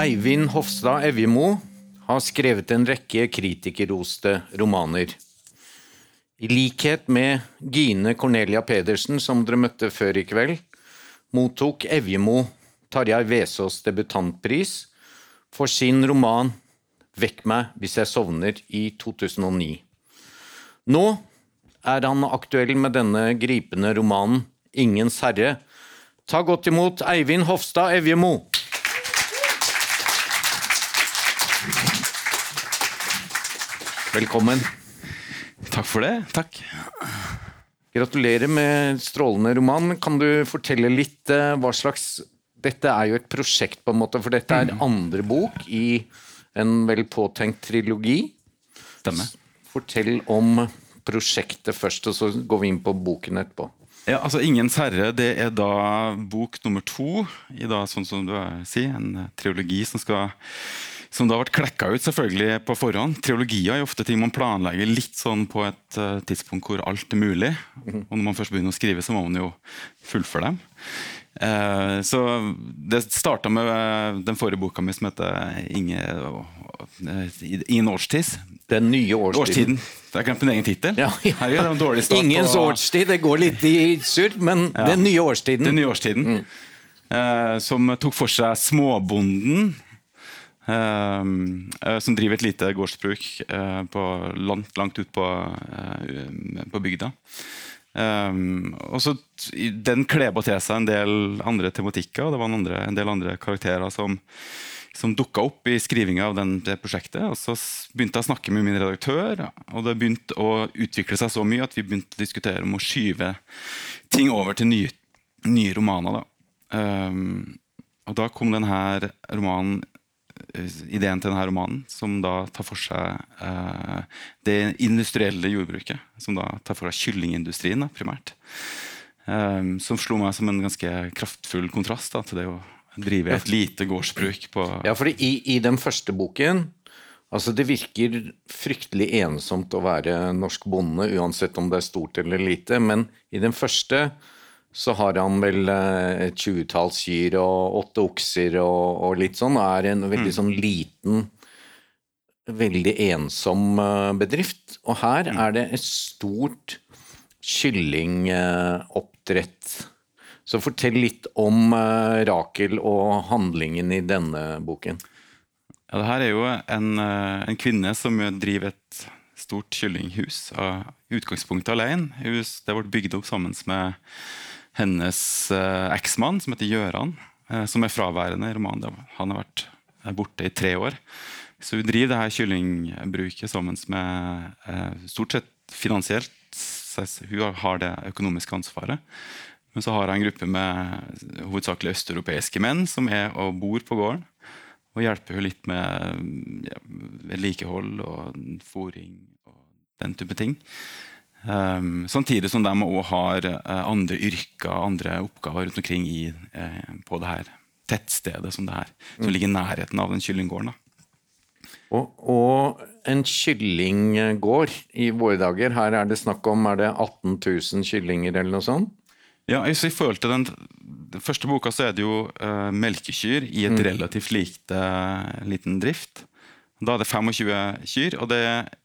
Eivind Hofstad Evjemo har skrevet en rekke kritikerroste romaner. I likhet med Gine Cornelia Pedersen, som dere møtte før i kveld, mottok Evjemo Tarjei Vesaas debutantpris for sin roman «Vekk meg hvis jeg sovner» i 2009. Nå er han aktuell med denne gripende romanen «Ingens herre». Ta godt imot Eivind Hofstad Evjemo. Velkommen. Takk for det, takk. Gratulerer med strålende roman. Kan du fortelle litt hva slags... Dette er jo et prosjekt på en måte, for dette er andre bok i en vel påtenkt trilogi. Stemmer. Fortell om prosjektet først, og så går vi inn på boken etterpå. Ja, altså Ingens herre, det er da bok nummer 2 i da, sånn som du sier, en trilogi som da har vært klekket ut selvfølgelig på forhånd. Trilogier er ofte ting man planlegger litt sånn på et tidspunkt hvor alt er mulig. Og når man først begynner å skrive, så må man jo fullføre dem. Så det startet med den forrige boka mi som heter Ingen årstid. Den nye årstiden. Det er glemt min egen titel. Ja, ja. Her er det en dårlig start. Ingens årstid, det går litt i surr, men ja. Den nye årstiden. Den nye årstiden. Som tok for seg småbonden, som driver et lite gårdsbruk langt ut på bygda. Og så den kleber til seg en del andre tematikker, og det var en del andre karakterer som dukket opp i skrivingen av det prosjektet. Og så begynte jeg å snakke med min redaktør, og det begynte å utvikle seg så mye at vi begynte å diskutere om å skyve ting over til nye romaner. Og da kom ideen til denne romanen, som da tar for seg det industrielle jordbruket, som da tar for seg kyllingindustrien primært, som slo meg som en ganske kraftfull kontrast til det å drive et lite gårdsbruk på... Ja, for i den første boken, altså det virker fryktelig ensomt å være norsk bonde, uansett om det er stort eller lite, men i den første så har han vel et 20-talls kyr og 8 okser og litt sånn, og er en veldig sånn liten, veldig ensom bedrift. Og her er det et stort kyllingoppdrett. Så fortell litt om Rakel og handlingen i denne boken. Ja, det her er jo en kvinne som driver et stort kyllinghus av utgangspunktet alene. Det ble bygd opp sammen med hennes eksmann, som heter Gjøran, som er fraværende i romanen. Han har vært borte i 3 år. Så hun driver det her kyllingbruket sammen med stort sett finansielt. Hun har det økonomiske ansvaret. Men så har jeg en gruppe med hovedsakelig østeuropeiske menn som er og bor på gården, og hjelper hun litt med vedlikehold og fôring og den type ting. Samtidig som de også har andre yrker, andre oppgaver rundt omkring på det her tettstedet som det her, som ligger i nærheten av den kyllinggården. Og en kyllinggård i våre dager, her er det snakk om, er det 18 000 kyllinger eller noe sånt? Ja, i forhold til den første boka så er det jo melkekyr i et relativt liten drift. Da er det 25 kyr, og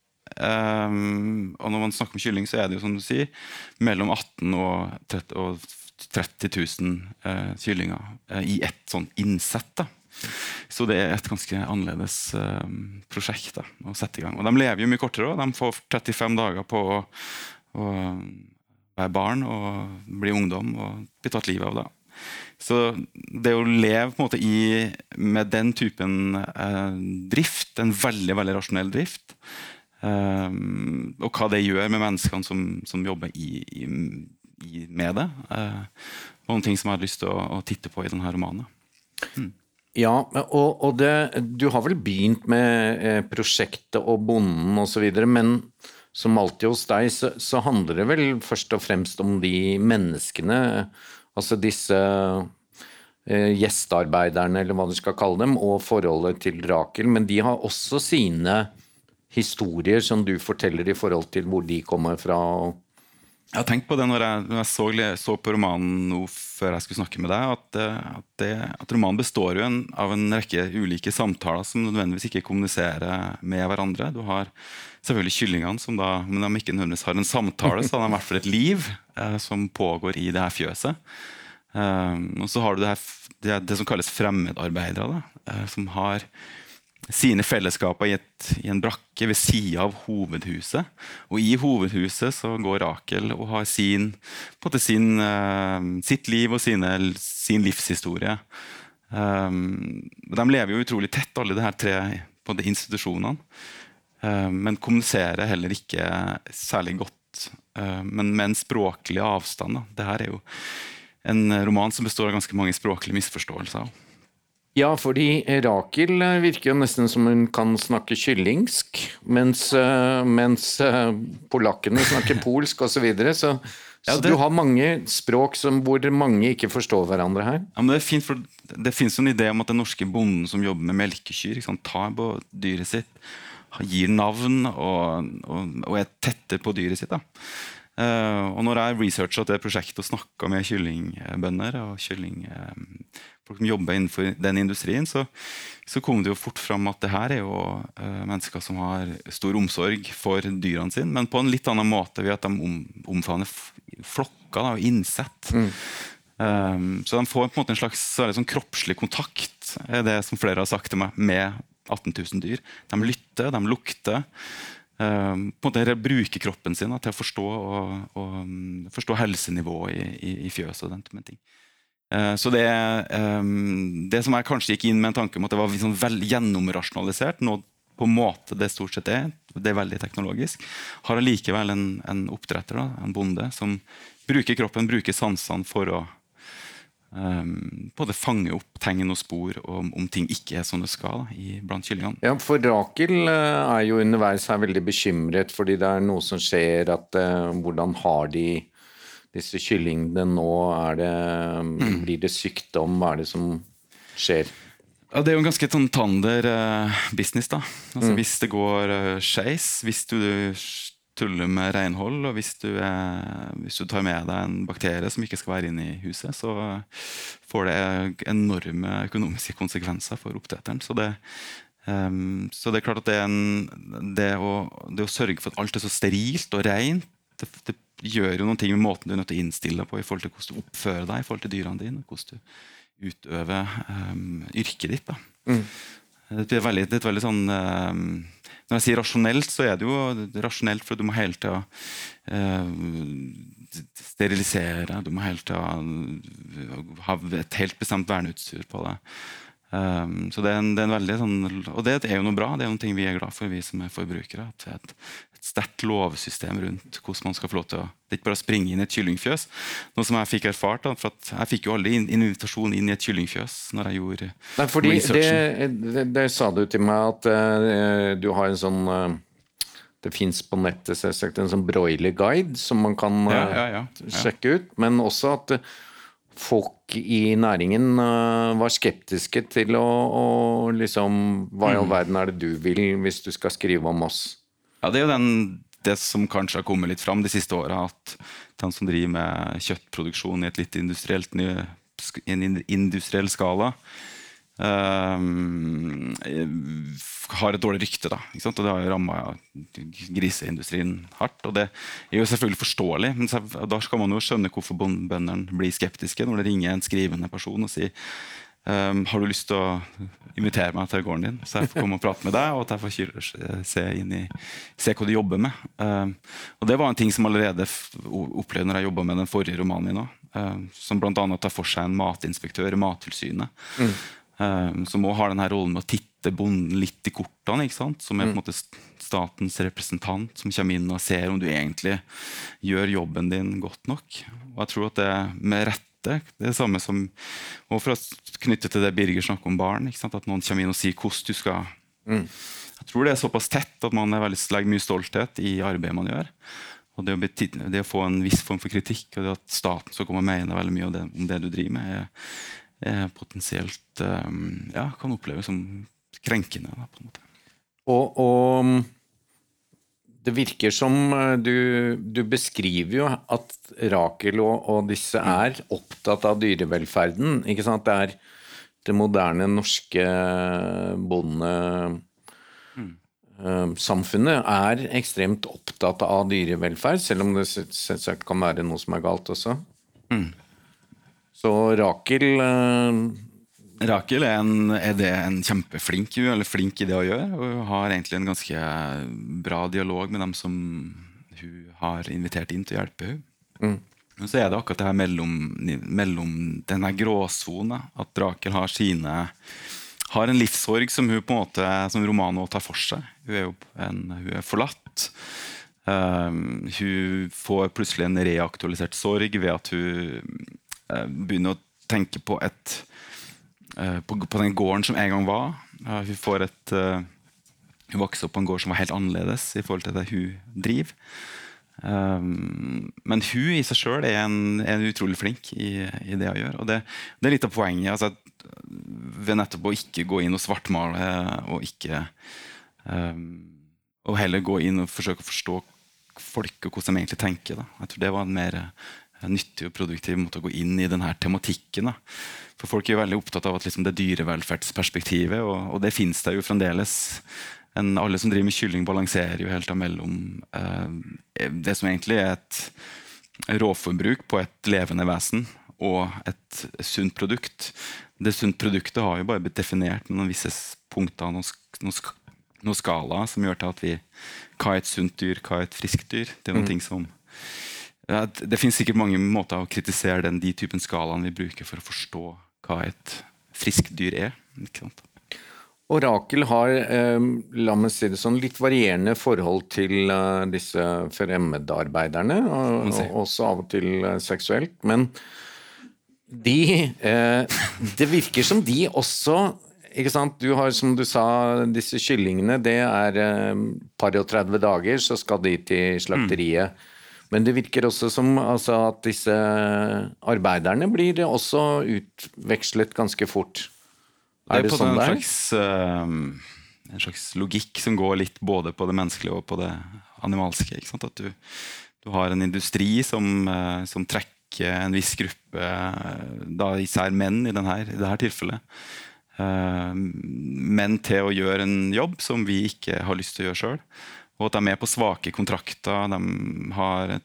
når man snakker om kylling så er det jo som du sier mellom 18 og 30 000 kyllinger i et sånt innsett. Så det er et ganske annerledes prosjekt å sette i gang. Og de lever jo mye kortere også. De får 35 dager på å være barn og bli ungdom og bli tatt livet av det. Så det å leve på en måte med den typen drift, en veldig, veldig rasjonell drift, og hva det gjør med menneskene som jobber med det, og noen ting som jeg har lyst til å titte på i denne romanen. Ja, og du har vel begynt med prosjektet og bonden og så videre, men som alltid hos deg så handler det vel først og fremst om de menneskene, altså disse gjestearbeiderne, eller hva du skal kalle dem, og forholdet til Rakel, men de har også sine historier som du forteller i forhold til hvor de kommer fra Jeg har tenkt på det når jeg så på romanen nå før jeg skulle snakke med deg, at romanen består jo av en rekke ulike samtaler som nødvendigvis ikke kommuniserer med hverandre. Du har selvfølgelig kyllingene som da, men de ikke nødvendigvis har en samtale, så har de i hvert fall et liv som pågår i det her fjøset. Og så har du det som kalles fremmedarbeidere, som har sine fellesskaper i en brakke ved siden av hovedhuset. Og i hovedhuset så går Rakel og har sitt liv og sin livshistorie. De lever jo utrolig tett, alle de her tre på de institusjonene, men kommuniserer heller ikke særlig godt, men med en språklig avstand. Da. Det her er jo en roman som består av ganske mange språklige misforståelser. Ja, fordi Rakel virker jo nesten som hun kan snakke kyllingsk, mens polakkene snakker polsk og så videre, så du har mange språk hvor mange ikke forstår hverandre her. Ja, men det er fint, for det finnes en idé om at den norske bonden som jobber med melkekyr, tar på dyret sitt, gir navn og er tettere på dyret sitt. Da. Og når jeg researchet det prosjektet og snakket med kyllingbønder og folk som jobber innenfor den industrien, så kom det jo fort fram at det her er jo mennesker som har stor omsorg for dyrene sine, men på en litt annen måte ved at de omfavner flokker og innsett. Så de får på en måte en slags sånn kroppslig kontakt, er det som flere har sagt til meg, med 18 000 dyr. De lytter, de lukter, på en måte bruker kroppen sin til å forstå helsenivået i fjøs og den type ting. Så det som jeg kanskje gikk inn med en tanke om at det var liksom veldig gjennomrasjonalisert, nå på en måte det stort sett det er veldig teknologisk, har allikevel en oppdretter, en bonde, som bruker kroppen, bruker sansene for å både fange opp tegn og spor om ting ikke er som det skal blant kyllingene. Ja, for Rakel er jo underveis her veldig bekymret fordi det er noe som skjer, at hvordan har disse kyllingene nå, blir det sykdom, hva er det som skjer? Ja, det er jo en ganske tander business da. Altså, hvis det går skeis, hvis du tuller med renhold, og hvis du tar med deg en bakterie som ikke skal være inne i huset, så får det enorme økonomiske konsekvenser for oppdretteren. Så det er klart at det å sørge for at alt er så sterilt og rent, det gjør jo noen ting med måten du er nødt til å innstille deg på i forhold til hvordan du oppfører deg i forhold til dyrene dine, hvordan du utøver yrket ditt. Da. Det er et veldig sånn, når jeg sier rasjonelt, så er det jo rasjonelt for du må hele tiden sterilisere, du må hele tiden ha et helt bestemt verneutstyr på det. Så det er en veldig sånn, og det er jo noe bra, det er noen ting vi er glad for, vi som er forbrukere, at det er et sterkt lovsystem rundt hvordan man skal få lov til det er ikke bare å springe inn i et kyllingfjøs, noe som jeg fikk erfart, for at jeg fikk jo aldri invitasjon inn i et kyllingfjøs når jeg gjorde researchen. Det sa du til meg at du har en sånn, det finnes på nettet selvsagt en sånn broiler-guide som man kan sjekke ut, men også at folk i næringen var skeptiske til å liksom, hva i all verden er det du vil hvis du skal skrive om oss? Ja, det er jo det som kanskje har kommet litt fram de siste årene, at de som driver med kjøttproduksjon i et litt industriell skala, har et dårlig rykte, da, ikke sant? Og det har jo rammet griseindustrien hardt, og det er jo selvfølgelig forståelig, men da skal man jo skjønne hvorfor bøndene blir skeptiske når det ringer en skrivende person og sier har du lyst til å invitere meg til gården din, så jeg får komme og prate med deg, og at jeg får se hva du jobber med. Og det var en ting som allerede opplevde når jeg jobbet med den forrige romanen min også, som blant annet tar for seg en matinspektør i Mattilsynet, som også har denne rollen med å titte bonden litt i kortene, ikke sant? Som er på en måte statens representant, som kommer inn og ser om du egentlig gjør jobben din godt nok. Og jeg tror at det med rett det er det samme som, og for å knytte til det Birger snakker om barn, ikke sant? At noen kommer inn og sier hvordan du skal jeg tror det er såpass tett at man legger mye stolthet i arbeidet man gjør, og det å få en viss form for kritikk, og det at staten skal komme og mene veldig mye om det du driver med er potensielt kan oppleves som krenkende da, på en måte. Og Det virker som du beskriver jo at Rakel og disse opptatt av dyrevelferden, ikke sant? Det det moderne norske bondesamfunnet ekstremt opptatt av dyrevelferd, selv om det selvsagt kan være noe som galt også. Så Rakel en kjempeflink, eller flink i det å gjøre, og hun har egentlig en ganske bra dialog med dem som hun har invitert inn til å hjelpe henne. Men så det akkurat det her mellom denne gråzonen, at Rakel har en livssorg som hun på en måte, som Romano tar for seg. Hun forlatt. Hun får plutselig en reaktualisert sorg ved at hun begynner å tenke på den gården som en gang var. Hun vokser opp på en gård som var helt annerledes i forhold til det hun driver. Men hun i seg selv en utrolig flink i det å gjøre, og det litt av poenget, altså, ved nettopp å ikke gå inn og svartmale og heller gå inn og forsøke å forstå folk og hvordan de egentlig tenker da. Jeg tror det var en mer nyttig og produktiv måte å gå inn i denne tematikken da. For folk veldig opptatt av at liksom, det dyrevelferdsperspektivet, og det finnes det jo fremdeles. Alle som driver med kylling balanserer jo helt mellom det som egentlig et råforbruk på et levende vesen og et sunt produkt. Det sunt produktet har jo bare blitt definert med noen visse punkter, noen skala som gjør til at hva et sunt dyr, hva et friskt dyr. Det noen ting som det finnes sikkert mange måter å kritisere de typen skalaen vi bruker for å forstå hva et friskt dyr ikke sant? Og Rakel har, la meg si det sånn, litt varierende forhold til disse fremmedarbeiderne, og også av og til seksuelt, men det virker som de også, ikke sant, du har som du sa, disse kyllingene, det par og 30 dager, så skal de til slakteriet, men det virker også som altså, at disse arbeiderne blir også utvekslet ganske fort. Det på sånn en slags logikk som går litt både på det menneskelige og på det animalske. Ikke sant? At du har en industri som trekker en viss gruppe, da især menn i dette tilfellet, menn til å gjøre en jobb som vi ikke har lyst til å gjøre selv. Og at de på svake kontrakter, de har en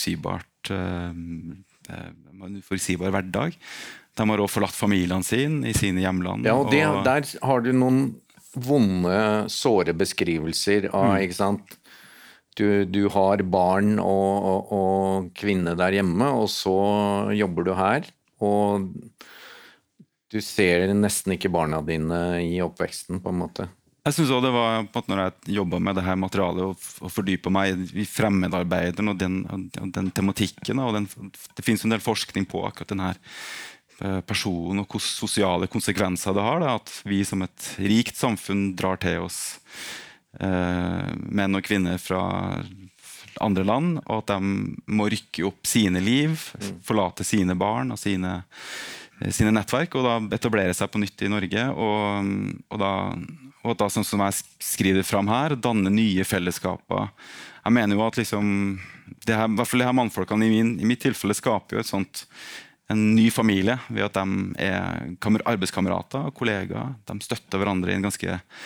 uforutsigbar hverdag. De har også forlatt familiene sine i sine hjemland. Ja, og der har du noen vonde, såre beskrivelser av, ikke sant? Du har barn og kvinne der hjemme, og så jobber du her, og du ser nesten ikke barna dine i oppveksten, på en måte. Jeg synes også det var på at når jeg jobbet med det her materialet og fordypet meg i fremmedarbeideren og den tematikken, og det finnes en del forskning på akkurat den her personen og hvilke sosiale konsekvenser det har, da, at vi som et rikt samfunn drar til oss menn og kvinner fra andre land, og at de må rykke opp sine liv, forlate sine barn og sine nettverk, og da etablere seg på nytt i Norge, og da sånn som jeg skriver fram her, danne nye fellesskaper. Jeg mener jo at liksom, i hvert fall de her mannfolkene i mitt tilfelle skaper jo en ny familie ved at de arbeidskamerater og kollegaer. De støtter hverandre i en ganske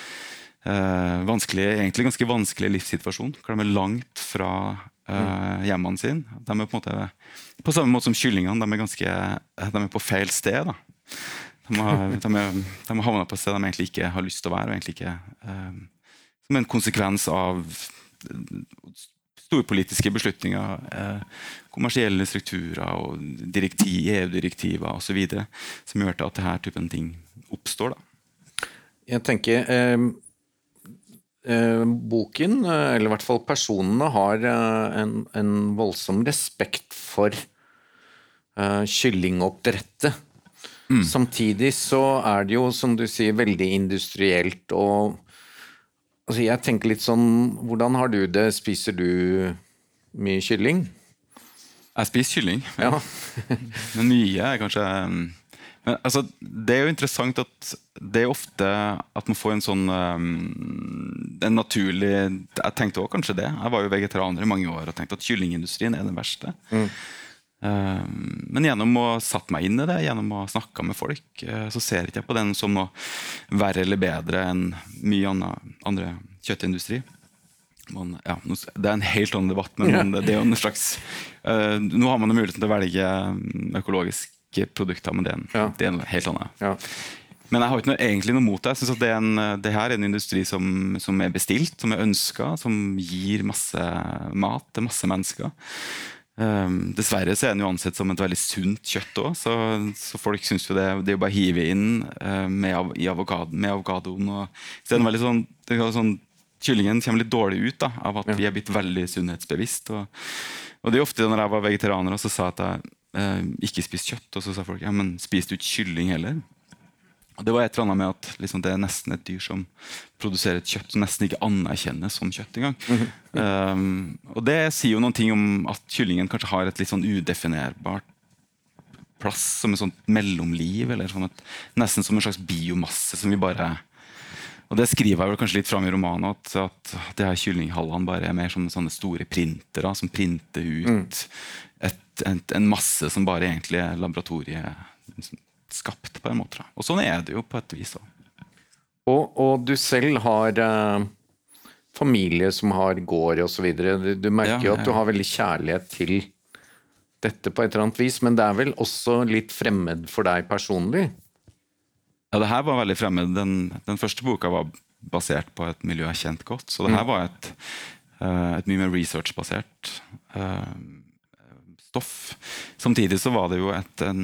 vanskelig livssituasjon, hvor de langt fra hjemmene sine. De på en måte, på samme måte som kyllingene, de på feil sted. Da. De har havnet på et sted de egentlig ikke har lyst til å være, og egentlig ikke som en konsekvens av storpolitiske beslutninger, kommersielle strukturer og EU-direktiver og så videre, som gjør til at denne typen ting oppstår. Da. Jeg tenker boken, eller i hvert fall personene, har en voldsom respekt for kyllingoppdrettet. Samtidig så det jo, som du sier, veldig industrielt, og altså jeg tenker litt sånn, hvordan har du det? Spiser du mye kylling? Jeg spiser kylling, ja. Men mye kanskje Men, altså, det jo interessant at det ofte at man får en sånn en naturlig, jeg tenkte også kanskje det, jeg var jo vegetarianer i mange år og tenkte at kyllingindustrien den verste. Men gjennom å satt meg inn i det, gjennom å snakke med folk, så ser ikke jeg på den som noe verre eller bedre enn mye andre kjøttindustri. Ja, det en helt annen debatt, men det jo en slags nå har man jo muligheten til å velge økologiske produkter, men det en helt annen. Ja. Men jeg har ikke egentlig noe mot det. Jeg synes at det her en industri som bestilt, som ønsket, som gir masse mat til masse mennesker. Dessverre så den jo ansett som et veldig sunt kjøtt også, så folk synes jo det jo bare hive inn med avokadoen. Så det veldig sånn, kyllingen kommer litt dårlig ut da, av at vi blitt veldig sunnhetsbevisst. Og det ofte når jeg var vegetarianer, så sa jeg at jeg ikke spist kjøtt, og så sa folk, ja, men spiser du ikke kylling heller? Og det var et eller annet med at liksom, det nesten et dyr som produserer et kjøtt som nesten ikke anerkjennes som kjøtt engang. Og det sier jo noen ting om at kyllingen kanskje har et litt sånn udefinerbart plass som et sånt mellomliv, eller sånn nesten som en slags biomasse som vi bare... Og det skriver jeg vel kanskje litt fram i romanen, at det her kyllinghallene bare mer som sånne store printere som printer ut en masse som bare egentlig laboratoriet skapt på en måte. Og sånn det jo på et vis. Og du selv har familie som har gård og så videre. Du merker jo at du har veldig kjærlighet til dette på et eller annet vis, men det vel også litt fremmed for deg personlig? Ja, det her var veldig fremmed. Den første boka var basert på et miljø jeg kjent godt, så det her var et mye mer research-basert stoff. Samtidig så var det jo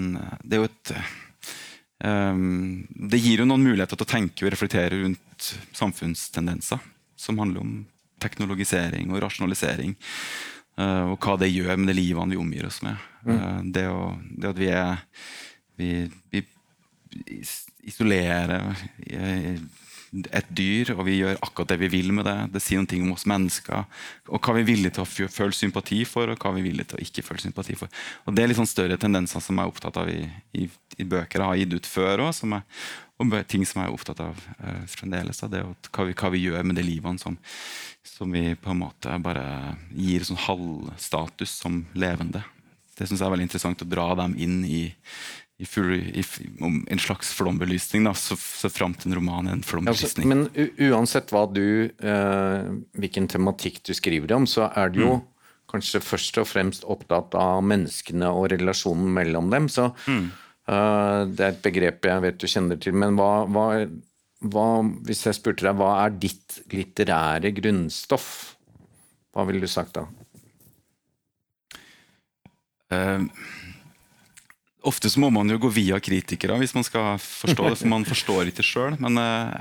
det gir jo noen muligheter til å tenke og reflektere rundt samfunnstendenser som handler om teknologisering og rasjonalisering, og hva det gjør med det livet vi omgir oss med. Det at vi isolerer et dyr, og vi gjør akkurat det vi vil med det. Det sier noe om oss mennesker, og hva vi er villige til å føle sympati for, og hva vi er villige til å ikke føle sympati for. Og det litt sånn større tendenser som jeg er opptatt av i bøker jeg har gitt ut før også, og ting som jeg er opptatt av fremdeles. Det hva vi gjør med de livene som vi på en måte bare gir sånn halvstatus som levende. Det synes jeg er veldig interessant å dra dem inn i en slags flombelysning da, så frem til en roman en flombelysning. Men uansett hvilken tematikk du skriver om, så du jo kanskje først og fremst opptatt av menneskene og relasjonen mellom dem, så det et begrep jeg vet du kjenner til, men hvis jeg spurte deg, hva ditt litterære grunnstoff? Hva ville du sagt da? Ofte så må man jo gå via kritikere hvis man skal forstå det, for man forstår ikke selv. Men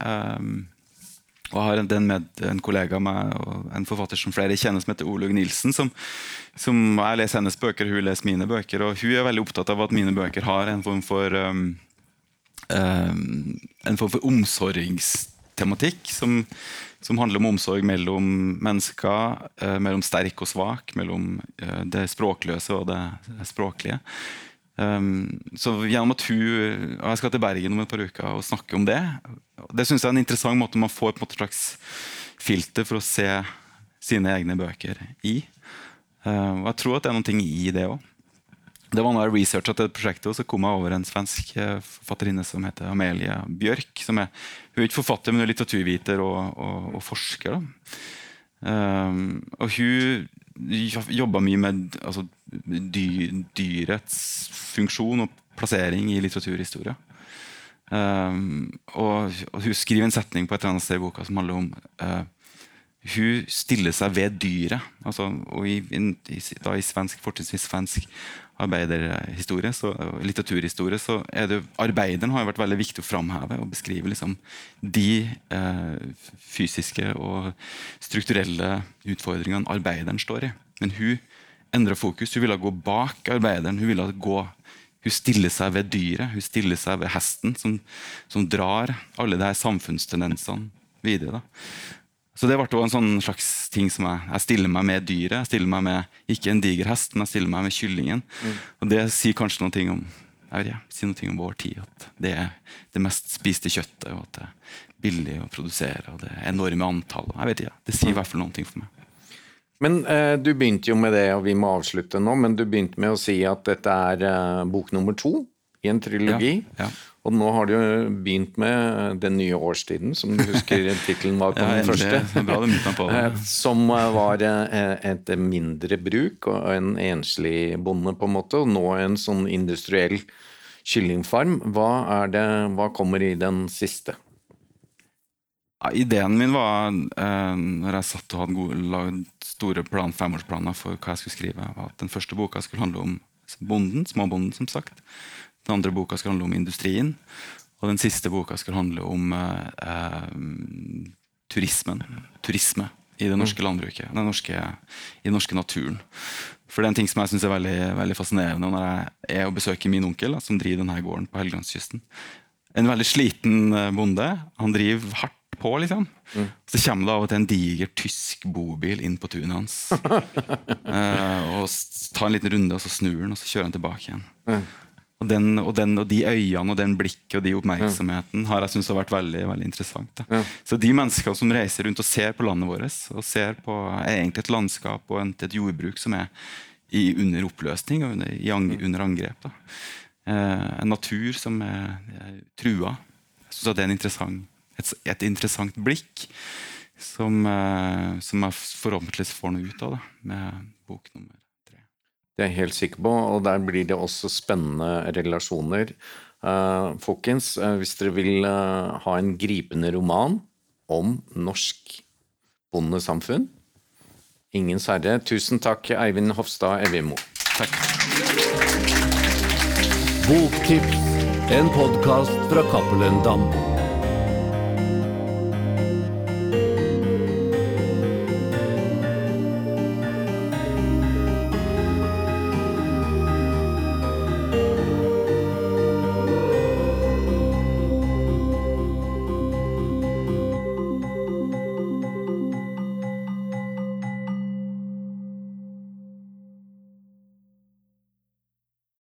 jeg har en kollega med, og en forfatter som flere kjenner, som heter Olaug Nilsen, som jeg leser hennes bøker, hun leser mine bøker, og hun veldig opptatt av at mine bøker har en form for omsorgstematikk, som handler om omsorg mellom mennesker, mellom sterk og svak, mellom det språkløse og det språklige. Så gjennom at jeg skal til Bergen om et par uker og snakke om det synes jeg en interessant måte man får på en slags filter for å se sine egne bøker i, og jeg tror at det noen ting i det også. Det var når jeg researchet til et prosjekt, og så kom jeg over en svensk forfatterinne som heter Amelia Bjørk, hun ikke forfatter, men hun litteraturviter og forsker da. Og hun jobber mye med dyrets funksjon og plassering i litteraturhistorie. Og hun skriver en setning på et eller annet sted i boka som handler om hun stiller seg ved dyret. Og i svensk, fortrinnsvis svensk arbeiderhistorie, litteraturhistorie, så det arbeideren har vært veldig viktig å framheve og beskrive liksom, de fysiske og strukturelle utfordringene arbeideren står i. Men hun endrer fokus, hun ville gå bak arbeideren, hun stiller seg ved dyret, hun stiller seg ved hesten som drar alle de her samfunnstendensene videre. Da. Så det ble også en sånn slags ting som jeg stiller meg med dyret, jeg stiller meg med ikke en diger hest, men jeg stiller meg med kyllingen. Og det sier kanskje noen ting om jeg vet ikke, si noe om vår tid, at det det mest spiste kjøttet, og at det billig å produsere, og det enorme antall. Jeg vet ikke, det sier I hvert fall noen ting for meg. Men du begynte jo med det, og vi må avslutte nå, men du begynte med å si at dette bok nummer 2 I en trilogi. Ja. Og nå har du begynt med den nye årstiden, som du husker titelen var på den første. Bra du minnet meg på det. Som var et mindre bruk, og en enslig bonde på en måte, og nå en sånn industriell kyllingfarm. Hva kommer I den siste? Ja, ideen min var, når jeg satt og hadde laget store femårsplaner for hva jeg skulle skrive, var at den første boka skulle handle om bonden, småbonden som sagt. Den andre boka skulle handle om industrien, og den siste boka skulle handle om turisme I det norske landbruket, I den norske naturen. For det en ting som jeg synes veldig, veldig fascinerende når jeg og besøker min onkel, som driver denne gården på Helgelandskysten. En veldig sliten bonde, han driver hardt på, liksom. Så kommer det av og til en diger tysk bobil inn på tunet hans. Og tar en liten runde, og så snur han, og så kjører han tilbake igjen. Og de øynene, og den blikket, og de oppmerksomheten har jeg synes har vært veldig, veldig interessant. Så de mennesker som reiser rundt og ser på landet vårt, og ser på egentlig et landskap og et jordbruk som under oppløsning og under angrep. En natur som trua. Jeg synes at det et interessant blikk som jeg forhåpentligvis får noe ut av det, med bok nummer 3. Det jeg helt sikker på, og der blir det også spennende relasjoner. Folkens, hvis dere vil ha en gripende roman om norsk bondesamfunn, ingen særre. Tusen takk, Eivind Hofstad Evjemo. Takk. Boktips, en podcast fra Cappelen Damm.